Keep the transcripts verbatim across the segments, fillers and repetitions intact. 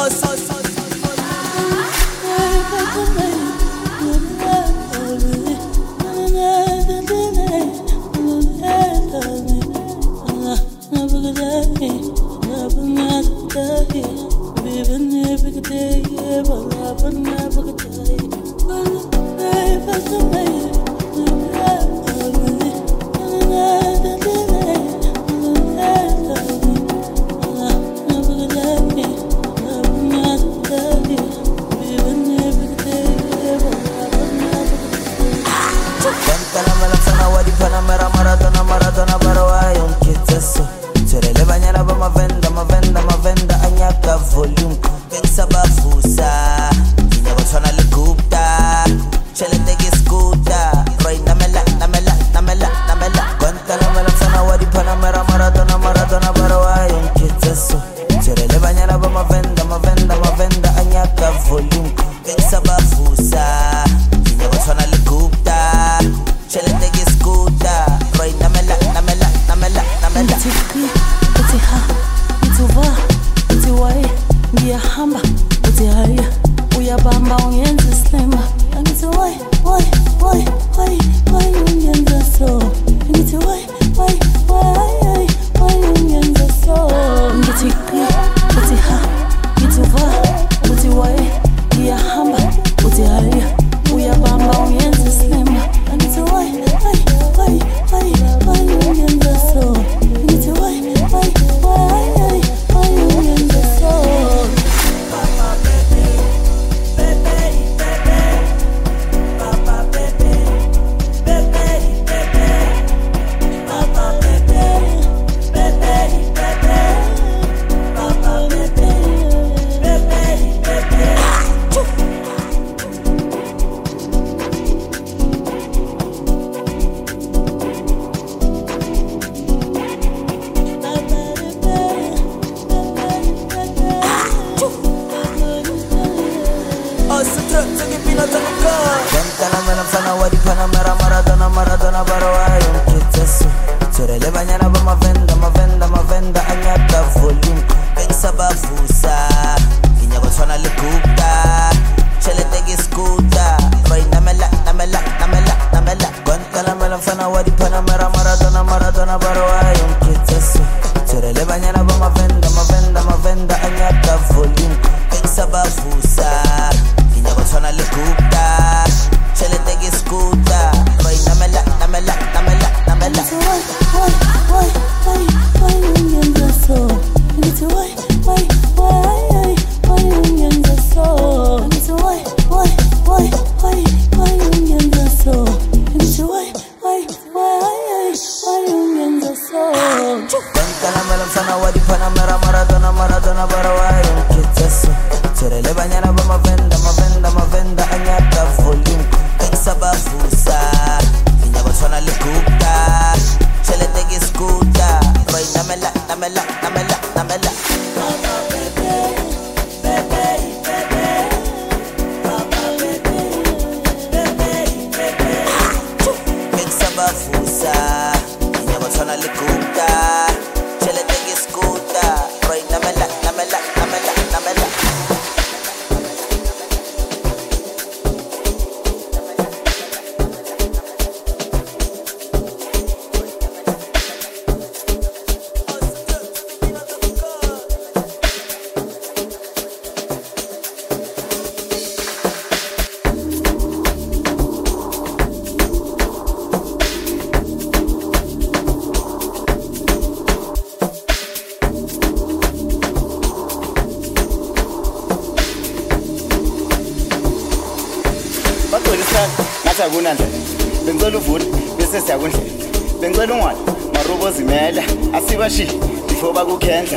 Nakunandla bengicela uvude bese siyakundlela bengicela ungwani marobo zimela asibashi before bakukhendla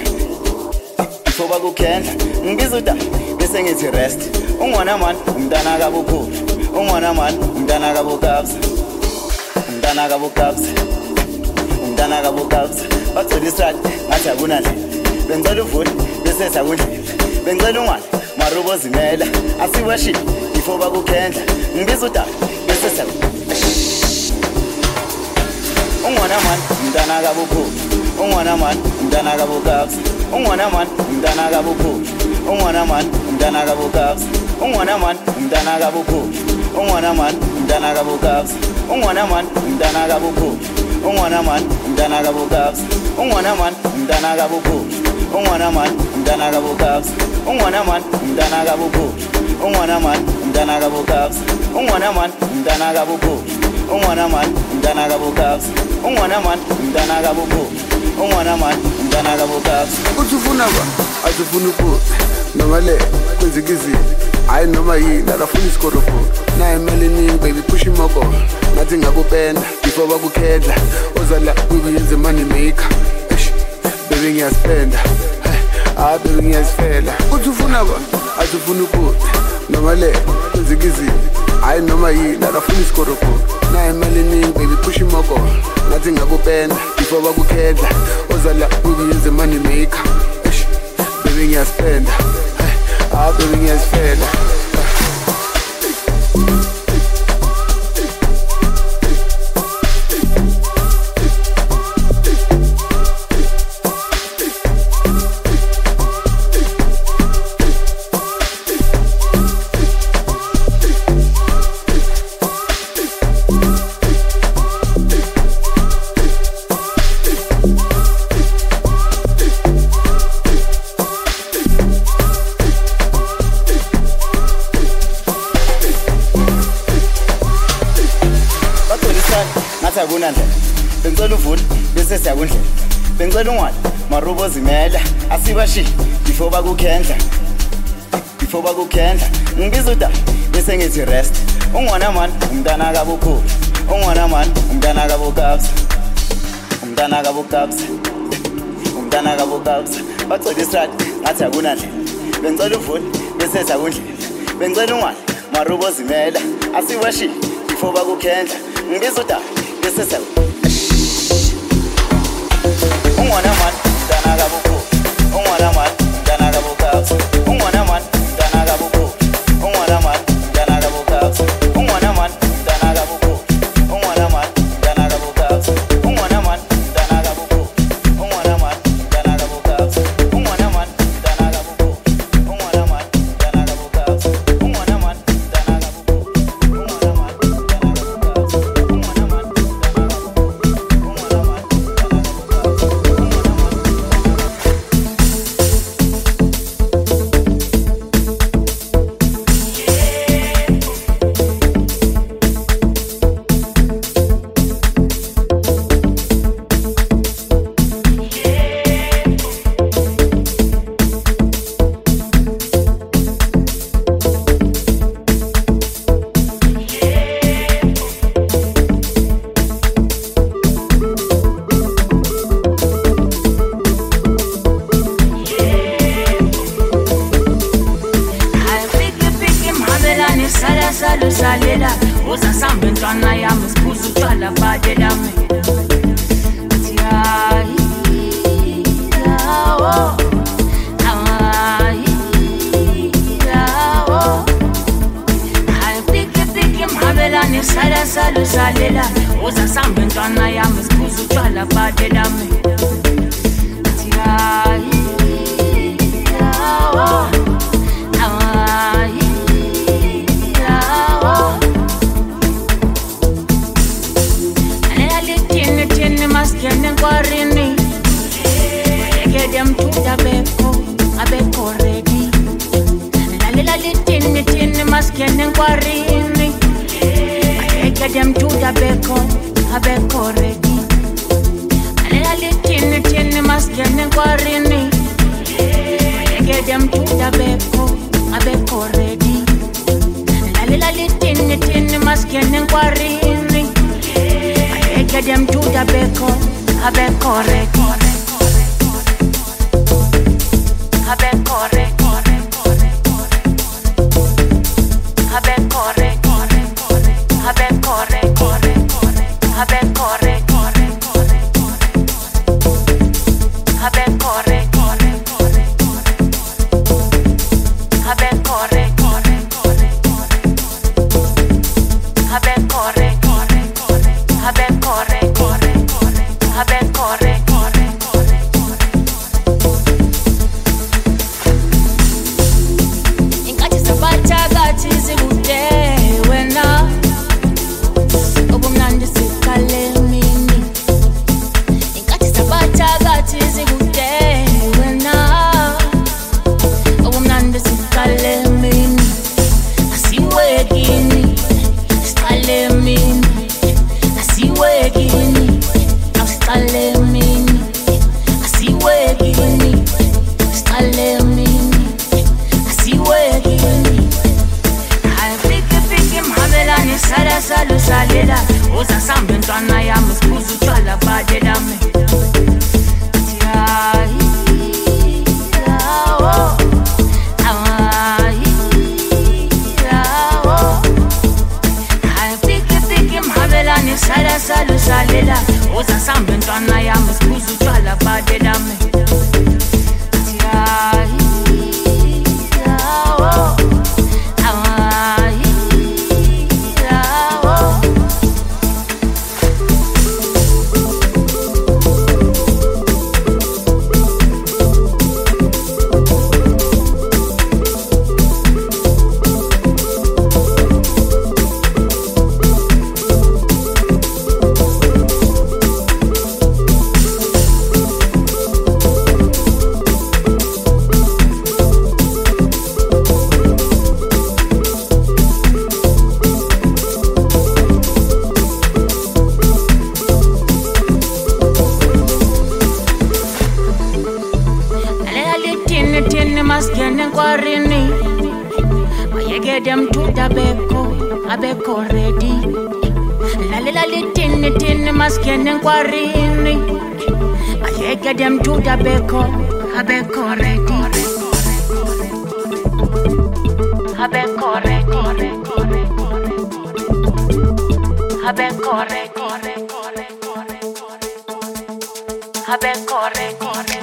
before bakukhendla ngibiza uda bese ngithi rest ungwana man umntana kabukhulu ungwana man umntana kabukabza umntana kabukabza umntana kabukabza bathole israt ngathi akunandlela bengicela uvude bese siyakundlela bengicela ungwani marobo zimela asibashi before bakukhendla ngibiza uda ungwana man umntana kabukhulu ungwana man umntana kabukabza ungwana man umntana kabukhulu ungwana man umntana kabukabs ungwana man umntana kabukhulu ungwana man umntana kabukabs ungwana man umntana kabukhulu ungwana man umntana kabukabs ungwana man umntana kabukhulu ungwana man umntana kabukabs ungwana man umntana kabukhulu ungwana man umntana kabukabs ungwana man umntana kabukhulu ungwana man umntana kabukabs ungwana man umntana kabukhulu ungwana man umntana kabukabs uthi ufuna ba asifuna ukuphi noma le kwenzeka izinto hayi noma yini akafuna isikorokoro naye imali eningi baby push imoko ngathi ngakupenda before bakukhendla ozala kuyenze money maker baby ngiyaspenda ah baby ngiyasifela uthi ufuna ba asifuna ukuphi noma le kwenzeka izinto hayi noma yini akafuna isikorokoro naye imali eningi baby push imoko ngathi ngakupenda before bakukhendla ozala kuyenze money maker baby ngiyaspenda ah baby ngiyasifela kunandlela bengicela uvule bese siyakundlela bengicela ungwala marubo zimela asibashi before bakukhendla before bakukhendla ngibiza uda bese ngithi rest ungwana man umntana kabukhulu ungwana man umntana kabukabs umntana kabukabs umntana kabukabs bacela israt ngathi akunandlela bengicela uvule bese siyakundlela bengicela ungwala marubo zimela asibashi before bakukhendla ngibiza uda This is it. Ungwana man, umntana kabukhulu. Ungwana man, umntana kabukabs. Ungwana man, umntana kabukhulu. Ungwana man, umntana kabukabs. Ungwana man, umntana kabukhulu. Ungwana man, umntana kabukabs. Ungwana man, umntana kabukhulu. Ungwana man, umntana kabukabs. Ungwana man, umntana kabukhulu. Ungwana man, umntana kabukabs. Ungwana man, umntana kabukhulu. Ungwana man, umntana kabukabs. Salela uza samba ntwana yami sibuza utshwala badela mina Tiyayi yawo Ayi yawo Hayi piki piki mhabelani sala sala salela uza samba ntwana yami sibuza utshwala badela mina Tiyayi yawo Ayi Maskene kwarini Ege dem tuta beko Abeko ready Lalila litini tini maskene kwarini Ege dem tuta beko Abeko ready Lalila litini tini maskene kwarini Ege dem tuta beko Abeko ready Lalila litini tini maskene kwarini Get them to the beko, a beko record, a beko record, a beko record, a beko record, a beko record, a beko record, a beko record, a beko record. A ben corre, corre, corre, a ben corre, corre. tini tini maskene kwarini. Mayege dem tuta beko, abeko ready. Lali lali tini tini maskene kwarini. Mayege dem tuta beko, abeko ready. Abeko ready. Abeko ready. Abeko ready.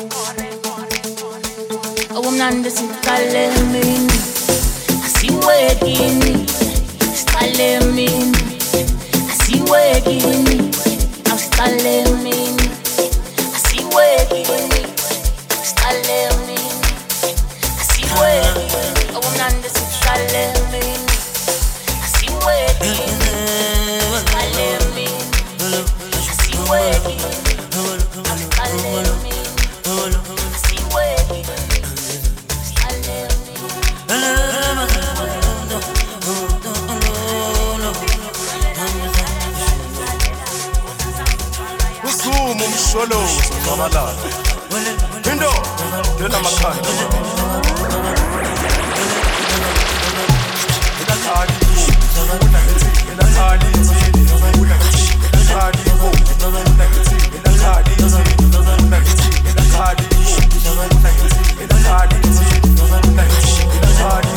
Oh, Nanda Sikalemini, I see waking, Skalemini, I see waking, now Skalemini, I see waking, Skalemini, I see waking. Oh, Nanda Sikalemini, I see waking, Skalemini, I see waking, now Skalemini, I see waking. Usumu msholo ngamalala Indo dena makhanda Ila khali una ngithi ila khali una ngithi ila khali una ngithi ila khali una ngithi ila khali una ngithi ila khali una ngithi ila khali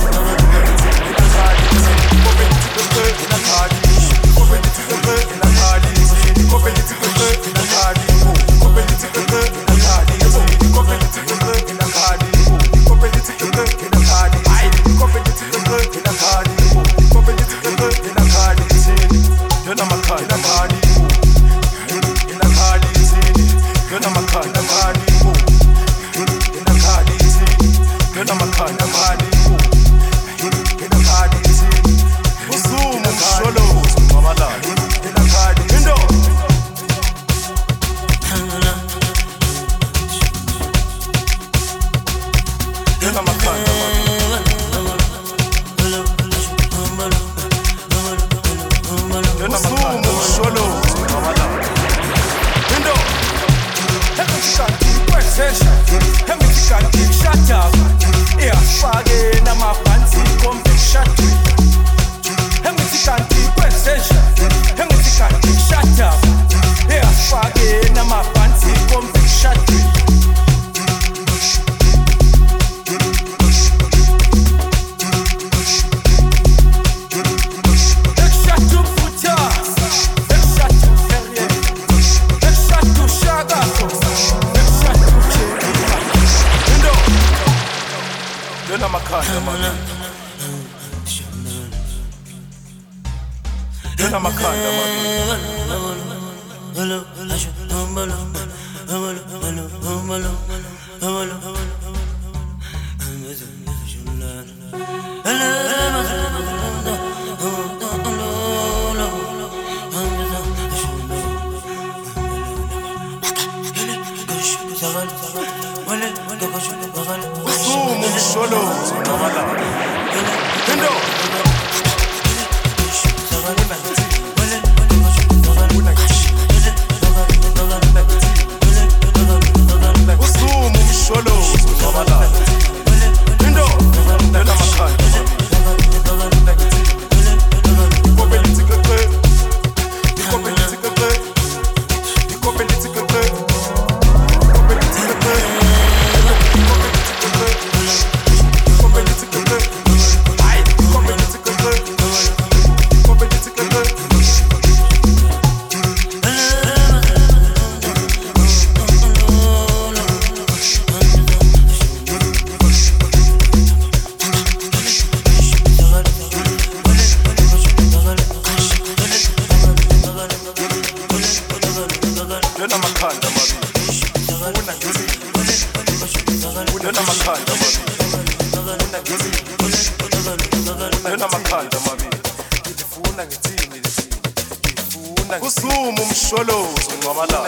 Usumu msholozo ngamalala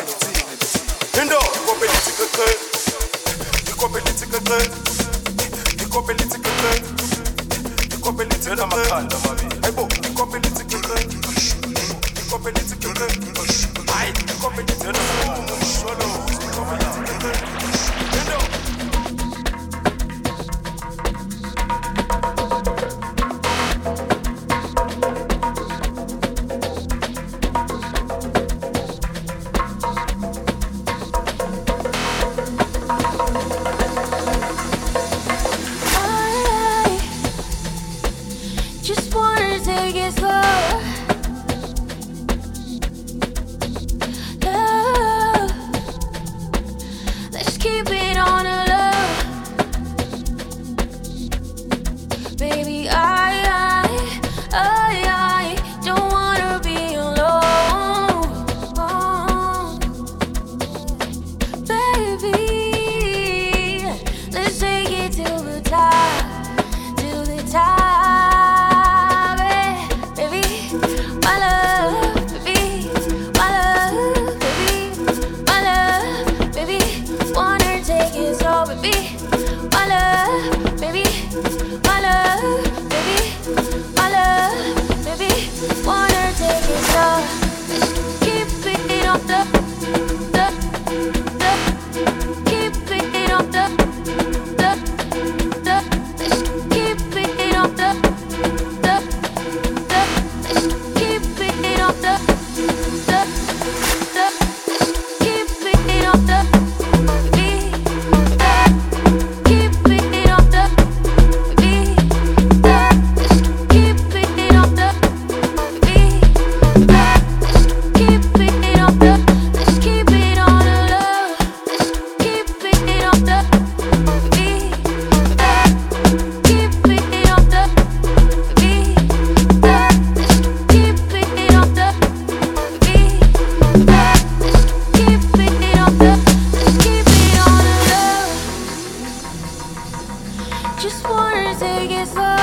Indo ikopeliti keke Ikopeliti keke Ikopeliti keke Ikopeliti keke Makhanda mabili Hayibo ikopeliti keke Ikopeliti keke Hayi ikopeliti keke Usumu msholozo ngamalala Indo Just wanna take it slow.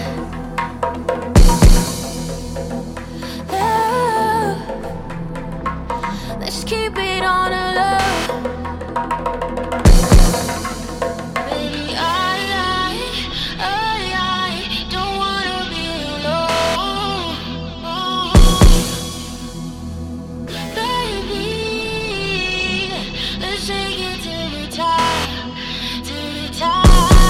Love. Let's keep it on a low. Baby, I, I, I, I don't wanna be alone. Baby, let's take it till the top, till the top.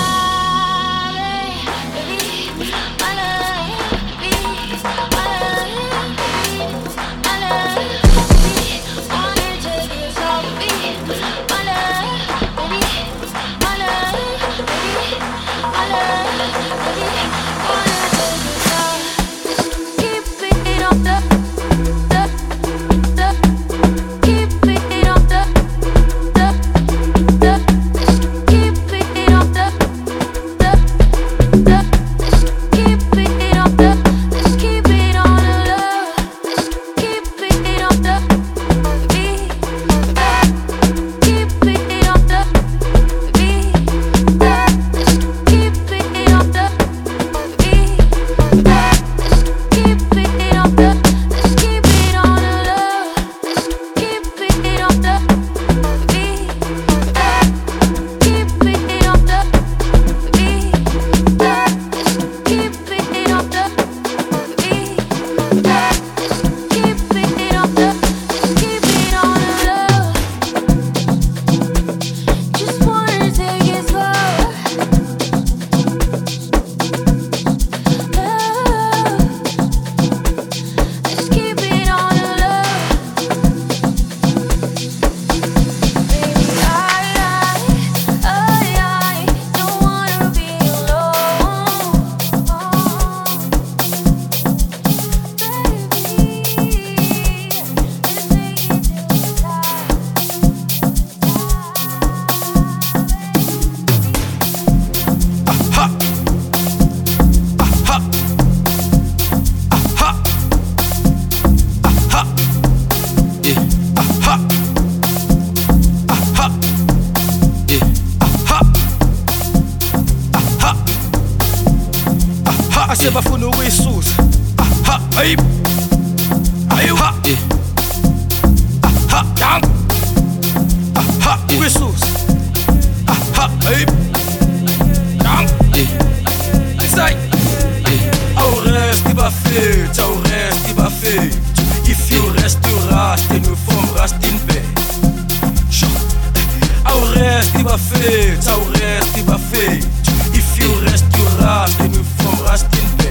Bafuna ukuyisusa aha ayip ayu ha aha yang aha ukuyisusa aha ayip yang isai au reste pas fait au reste pas fait if you resteras et nous formons rester en paix au reste pas fait au reste pas fait if you resteras et nous formons rester en paix.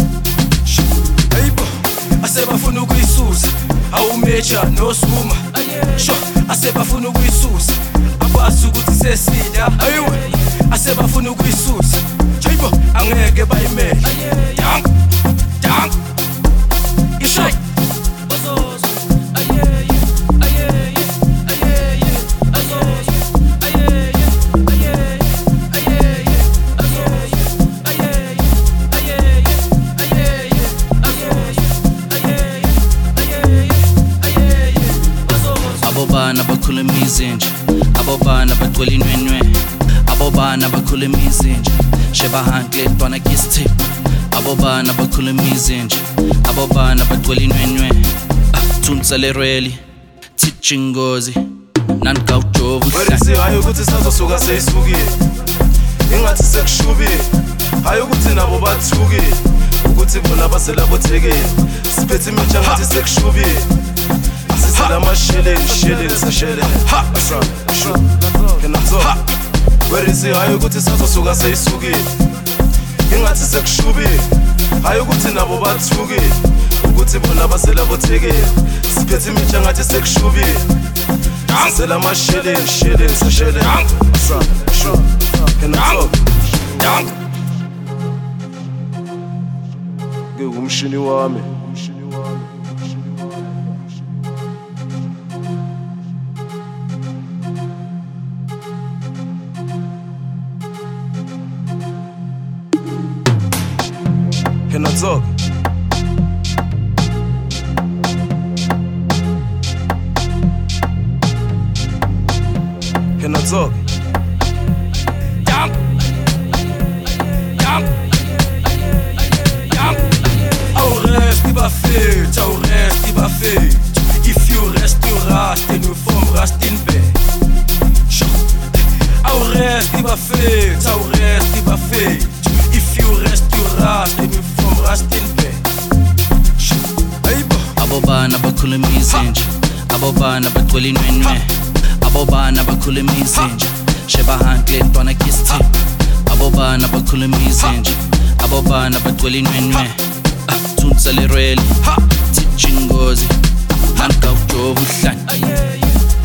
Asebafuna ukuyisusa awumeja nosuma sho asebafuna ukuyisusa abazi ukuthi sesida ayiwe asebafuna ukuyisusa jibo angeke bayimele dang dang ishay bazozo ayeye ayeye ayeye azozo ayeye ayeye ayeye azozo ayeye ayeye ayeye azozo abobana bakhuluma izinja abobana bagcwele inwenwe abobana bakhuluma izinja sheba hankle ntwana kisithip abobana bakhuluma izinja abobana bagcwele inwenwe thunsa lerweli thichingozi nankawujovu werithi hayi ukuthi sazosuka seyisukile ingathi sekushubile hayi ukuthi nabo bathukile ukuthi bona baselabo thekeni siphethe imitsha ngathi sekushubile sisela amasheleni sheleni sesheleni ha sho can I talk werithi hayi ukuthi sazosuka seyisukile ingathi sekushubile hayi ukuthi nabo bathukile ukuthi bona baselabo thekeni siphethe imitsha ngathi sekushubile sisela amasheleni sheleni sesheleni sho can I talk dang ngumshini wami Can I talk? Can I talk? dang fake, t'as au reste, il va fake. If you rest, you rust, and you from rust in bed. Abobana bakhuluma izinja, abobana bagcwele inwenwe, abobana bakhuluma izinja, sheba hantle ntwana kiss tip. Abobana bakhuluma izinja, abobana bagcwele inwenwe, thunsa lereli, tijingozi, manka ujovu hlani.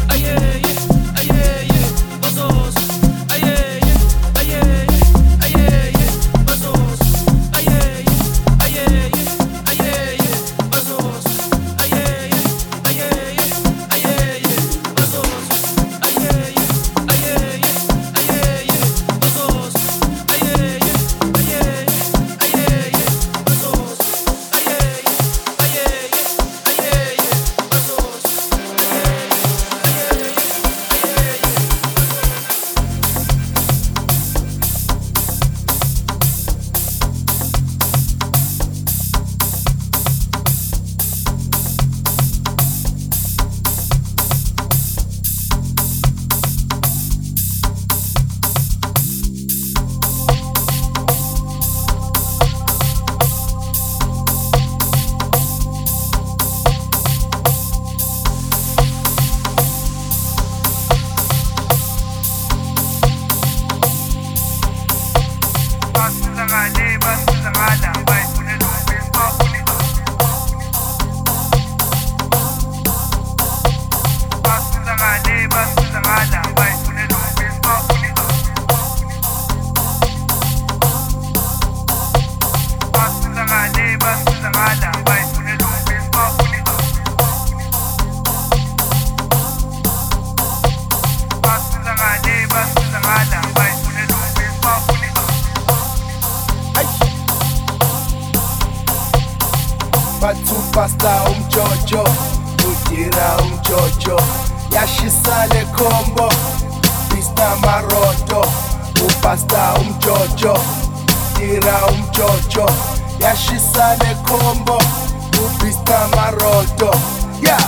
Batupasta umjojo, udira umjojo, yashisale combo, pista maroto. Upasta umjojo, dira umjojo, yashisale combo, upista maroto. Yeah,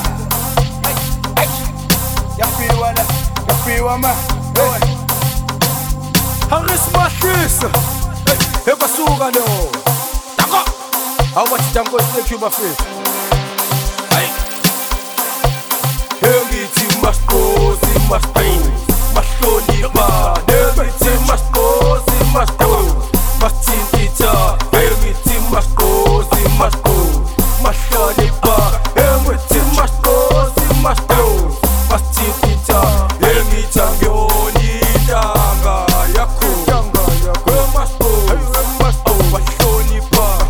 yafiwa la, yafiwa ma. Haris Machis, hey, basuka lo. How much tango is take you, my friend? Aye. Everything must go, it must go. Must go, Niba. Everything must go, it must go. Must in guitar. Everything must go, it must go. Must go, Niba. Everything must go, it must go. Must in guitar. Anytime you need Danga, Yaku. Where must go? Where must go? Must go, Niba.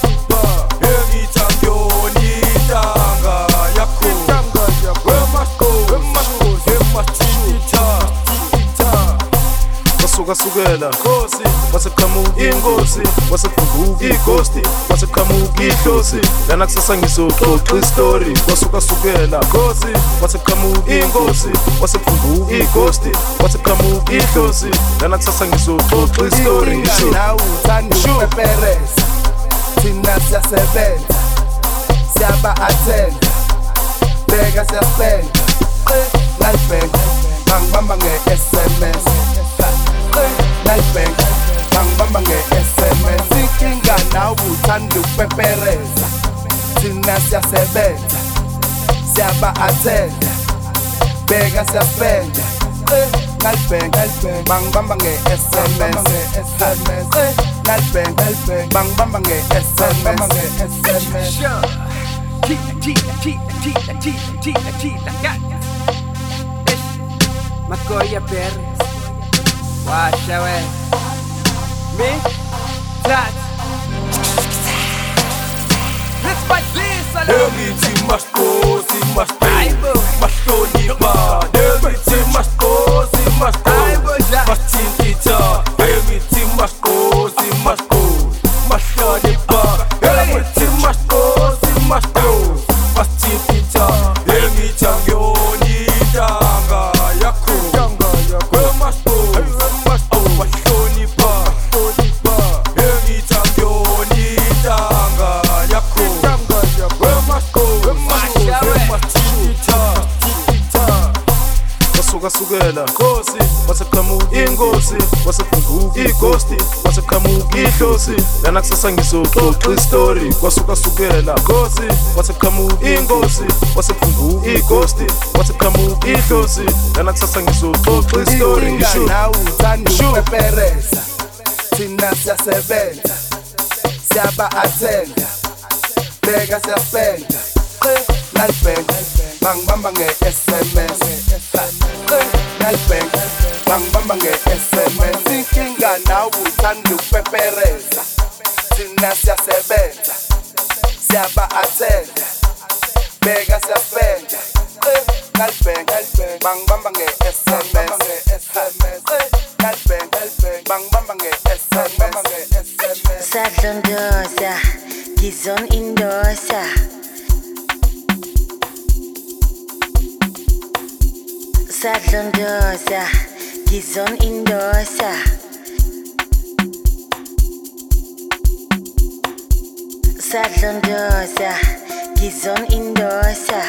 Sukela Kosi waseqhamuka inkosi waseqhamuka ighosti waseqhamuka idlozi lana kusasa ngizoxoxa istory wasuka sukela Kosi waseqhamuka inkosi waseqhamuka ighosti waseqhamuka idlozi lana kusasa ngizoxoxa istory Now uthanda ukupepereza thina siyasebenza siyaba attend beka siyaspenda nalibhenga bangibamba nge-S M S nalibhenga bangibamba nge-S M S inkinga nawe uthanda ukupepereza thina siyasebenza siyaba attend beka siyaspenda nalibhenga bangibamba nge-S M S nalibhenga bangibamba nge-S M S Makoya Perez, washa we, me, that. Let's fight this alone. Everything must go, it must go. Must go, Niba. Everything must go, it must go. Must in guitar. Everything must go, it must go. Must go, Niba. Everything must go, it must go. Must in guitar. Anytime you need Danga, Yaku. Where must go? Where must go? Must go, Niba. Anytime you need Danga, Yaku. Where must go? Where must go? Where must go? Wasuka sukela Kosi waseqhamuka inkosi waseqhamuka ighosti kwaseqhamuka ihlosi lana kusasa ngizoxoxa istory kwasuka sukela gosi kwaseqhamuka ingosi kwasephumbuka ighosti kwaseqhamuka ihlosi lana kusasa ngizoxoxa istory ngisho nawe uthanda ukupepereza thina siyasebenza siyaba attenda beka siyapenda nalibhenga bangibamba nge-S M S nalibhenga bangibamba nge-S M S inkinga nawe uthanda ukupepereza thina siyasebenza siyaba attenda beka siyapenda nalibhenga bangibamba nge-S M S nalibhenga bangibamba nge-S M S Sadlondosa, Gizon Indosa. Sadlondosa, Gizon Indosa. Sadlondosa, Gizon Indosa.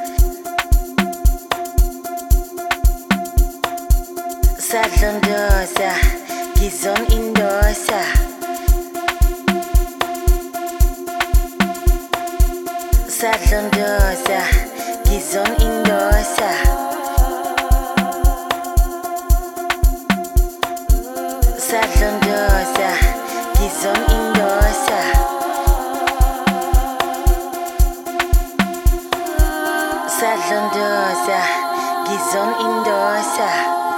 Sadlondosa, Gizon Indosa. Sadlondosa, Gizon Indosa. Sadlondosa, Gizon Indosa. Sadlondosa, Gizon Indosa.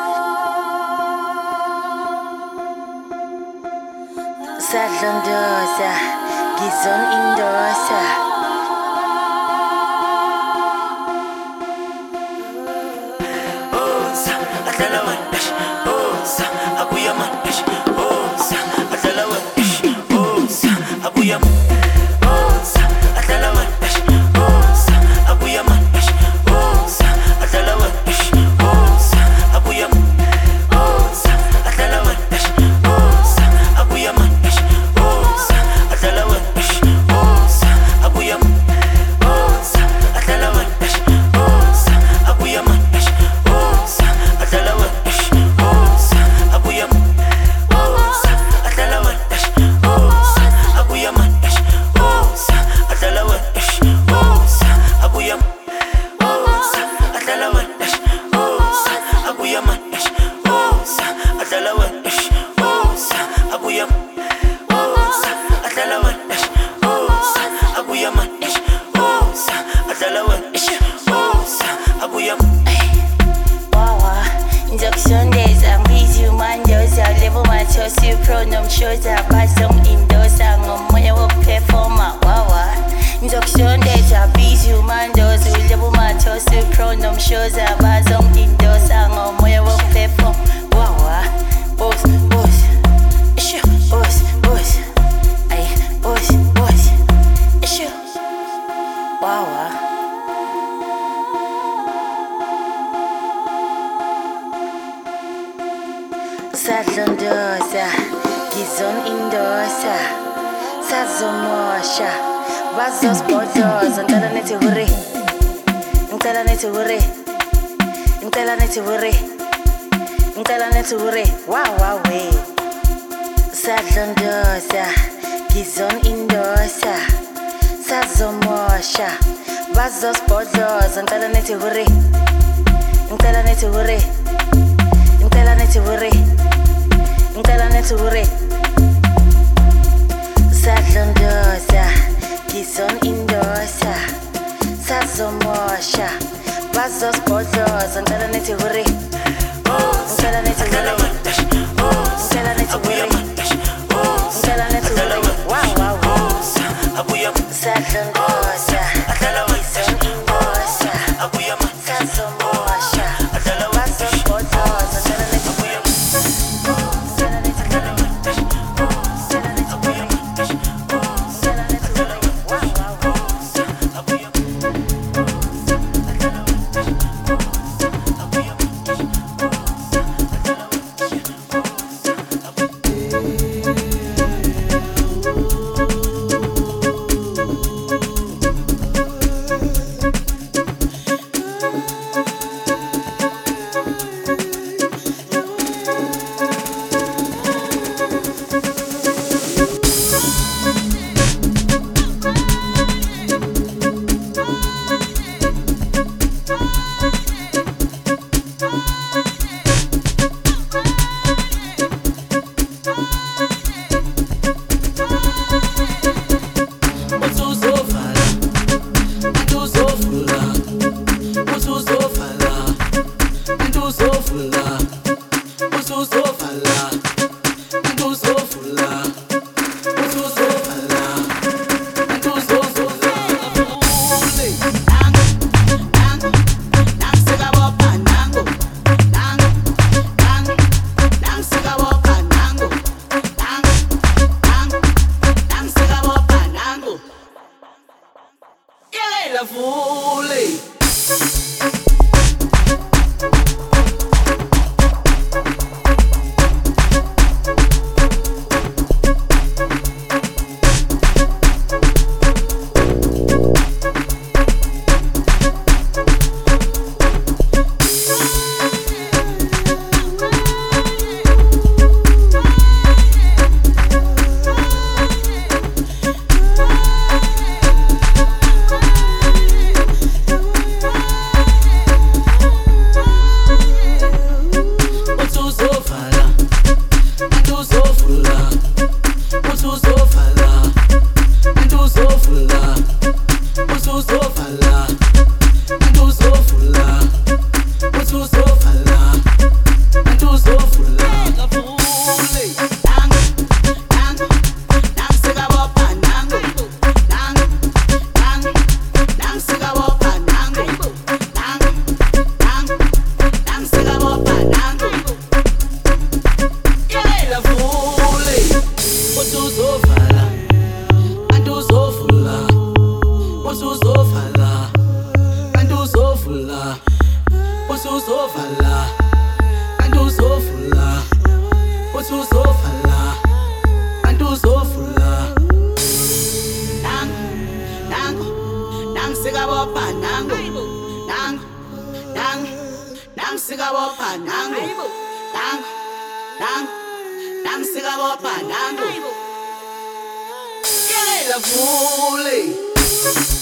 Sadlondosa, Gizon Indosa. Sadlondosa, Gizon Indosa. Sazomosha, Vazos Bodos, and tell it to hurry. And tell it to hurry. And tell it to hurry. And tell it to hurry. Wow, wow, way. Sadlondosa, Gizon Indosa. Sazomosha, Vazos Bodos, and tell it to hurry. And tell it to hurry. And tell it to hurry. And tell it to hurry. Sadlondosa, Gizon Indosa. Sazomosha, Vazos Bodos, and tell it to hurry. And tell it to hurry. And tell it to hurry. And tell it to hurry. Wow, wow, wow. Sadlondosa, Gizon Indosa. Sazomosha, Vazos Bodos, and tell it to hurry. Nang, nang, nang,